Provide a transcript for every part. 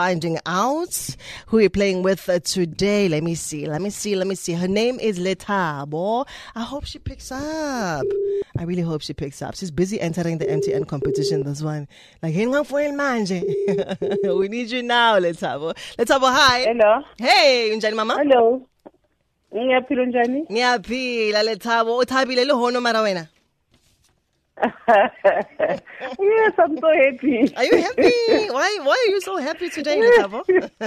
Finding out who we're playing with today. Let me see. Her name is Lethabo. I hope she picks up. I really hope she picks up. She's busy entering the MTN competition, this one. Like, we need you now, Lethabo. Lethabo, hi. Hello. Hey, unjani mama? Hello. Ngiyaphila njani? Ngiyaphila Lethabo. Uthabile le hono mara wena? Yes, I'm so happy. Are you happy? Why are you so happy today, Lethabo?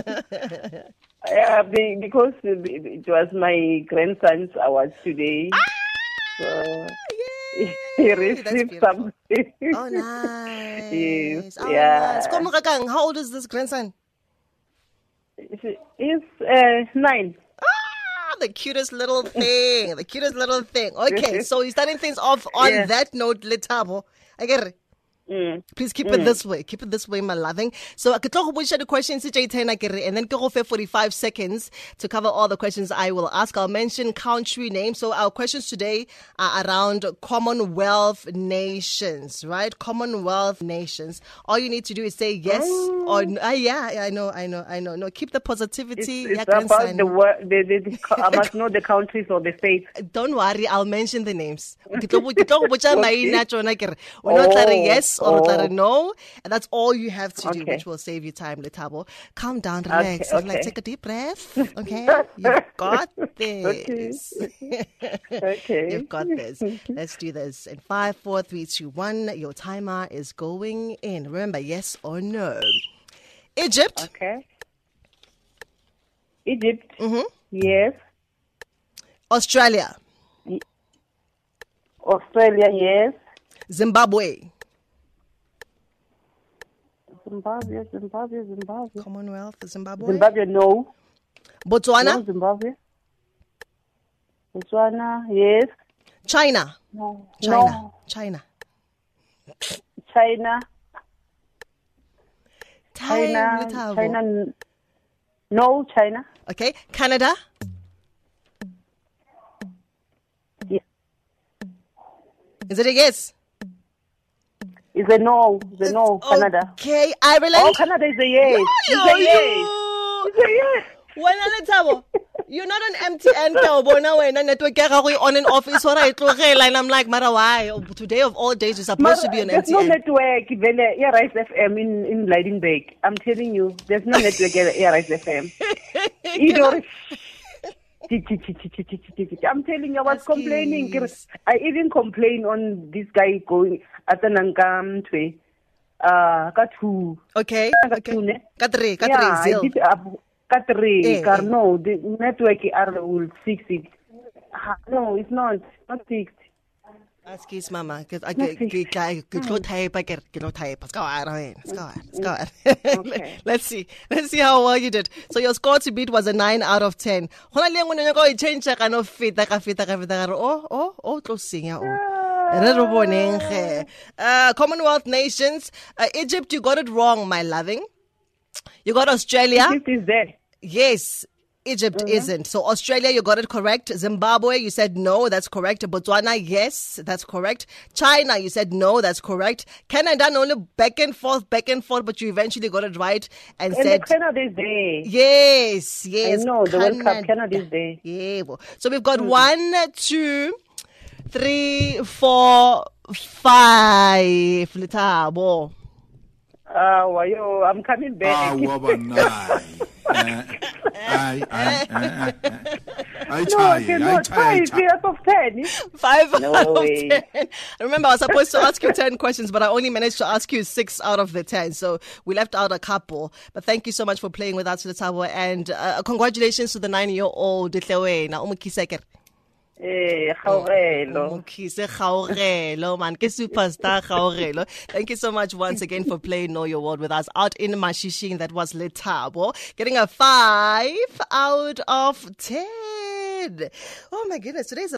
Because it was my grandson's award today. So he received something. Oh, nice. Yes. Oh, Yeah. Nice. How old is this grandson? He's 9. The cutest little thing. Okay, so you're starting things off on that note, Lethabo. I get it. Please keep it this way. Keep it this way, my loving. So I could talk about the questions, and then go for 45 seconds to cover all the questions I will ask. I'll mention country names. So our questions today are around Commonwealth nations, right? Commonwealth nations. All you need to do is say yes or no. I know. No, keep the positivity. It's about the word. I must know the countries or the states. Don't worry, I'll mention the names. We're not yes or no, and that's all you have to do, which will save you time, Lethabo. Calm down, relax, like take a deep breath. Okay, you've got this. Okay, you've got this. Let's do this in 5, 4, 3, 2, 1. Your timer is going in. Remember, yes or no. Egypt. Okay. Egypt. Yes. Australia. Australia. Yes. Zimbabwe. Zimbabwe. Commonwealth, Zimbabwe. Zimbabwe, no. Botswana. No, Zimbabwe. Botswana, yes. China. No. China. No, China. Okay, Canada. Yeah. Is it a yes? It's a no. Canada. Okay, Ireland. Oh, Canada is a yes. It's a yes. When Lethabo, you're not on MTN now when network on and off is alright. And I'm like, Mara, why? Today of all days you're supposed to be on MTN. There's no network in Rise FM in Leidenberg. I'm telling you, there's no network in Rise FM. I'm telling you, I was complaining. I even complained on this guy going at the Nankam Twe. Katu. Okay. Katri. No, the network will fix it. No, it's not fixed. Excuse mama, because I get type. Let's see how well you did. So your score to beat was a 9 out of 10. Commonwealth nations. Egypt, you got it wrong, my loving. You got Australia. Egypt is there. Yes. Egypt isn't. So Australia, you got it correct. Zimbabwe, you said no, that's correct. Botswana, yes, that's correct. China, you said no, that's correct. Canada, only back and forth, but you eventually got it right and said Canada is there. Yes. I know, the World Cup, Canada is there. Yeah. So we've got 1, 2, 3, 4, 5. Lethabo. I'm coming back. I try. 5 out of 10. 5 out of 10. Remember, I was supposed to ask you 10 questions, but I only managed to ask you 6 out of the 10. So we left out a couple. But thank you so much for playing with us, Lethabo. And congratulations to the 9-year-old Ditlewena Umukiseker. Man, superstar. Thank you so much once again for playing Know Your World with us out in Mashishing. That was Lethabo, getting a 5 out of 10. Oh my goodness, today's